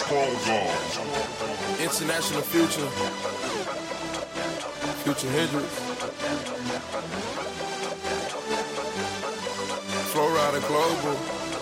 International Future. Future Hendrix. Flow Rider Global.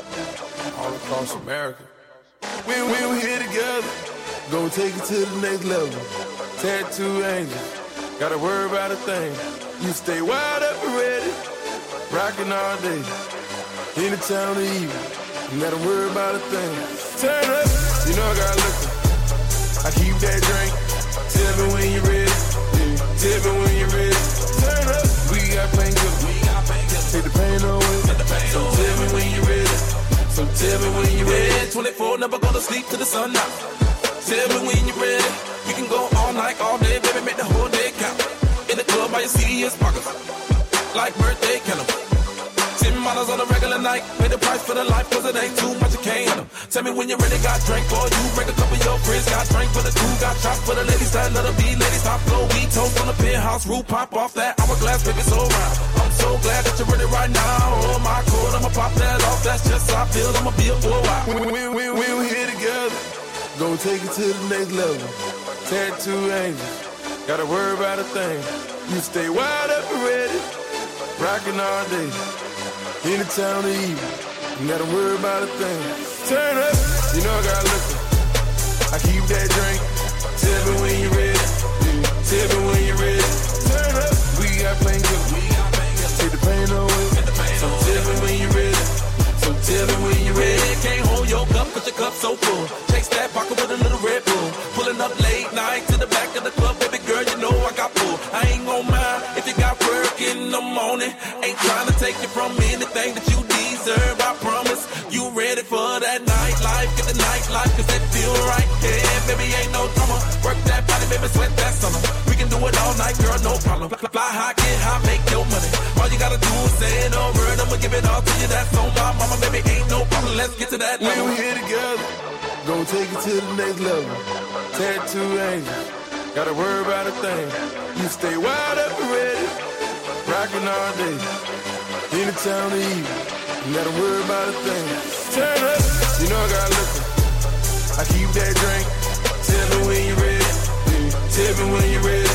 All across America. We here together. Gonna take it to the next level. Tattoo angels. Gotta worry about a thing. You stay wide up and ready. Rockin' all day. Any time of the evening. You gotta worry about a thing. Turn up. You know I got liquor. I keep that drink. Tell me when you're ready. Yeah. Tell me when you're ready. Turn up. We got painkillers. Take the pain away. So tell me when you're ready. So tell me when you're ready. 24, never go to sleep till the sun out. Tell me when you're ready. We can go all night, all day, baby, make the whole day count. In the club by your serious pockets. Like birthday candles. $10 on a regular night. Pay the price for the life, cause it ain't too much, you can't handle. Tell me when you really got drink for you. Bring a couple of your friends, got drink for the crew. Got shots for the ladies that let her be. Ladies, top flow, we toast on the penthouse roof. Pop off that hourglass, baby, so round. I'm so glad that you're ready right now. Oh my God, I'ma pop that off. That's just how I feel, I'ma be a for a while. We here together. Gonna take it to the next level. Tattoo angels. Gotta worry about a thing. You stay wide up and ready. Rockin' all day. Any time of the evening. You gotta worry about a thing. Turn up. You know I got liquor. I keep that drink. Tell me when you're ready. Yeah. Tell me when you're ready. Turn up. We got painkillers. Take the pain away. So tell me when you're ready. So tell me when you're ready. Can't hold your cup, cause your cup so full. Chase that pocket with a little Red Bull. Pulling up late night to the back of the club, baby girl, you know I got pull. I ain't gon' mind if you got work in the morning. Ain't trying to take you from anything that you deserve, I promise. You ready for that nightlife, get the nightlife, cause that feel right. Yeah, baby, ain't no drama. Work that body, baby, sweat that summer. We can do it all night, girl, no problem. Fly high, get high, make your money. All you gotta do is say it over, and I'ma give it all to you. That's on my mama, baby, ain't no problem. Let's get to that level. We here together. Gonna take it to the next level. Tattoo angels. Gotta worry about a thing. You stay wide up and ready. Rockin' all day. Any time of the evening. You gotta worry about a thing. Turn up. You know I got liquor. I keep that drink. Tell me when you're ready. Yeah. Tell me when you're ready.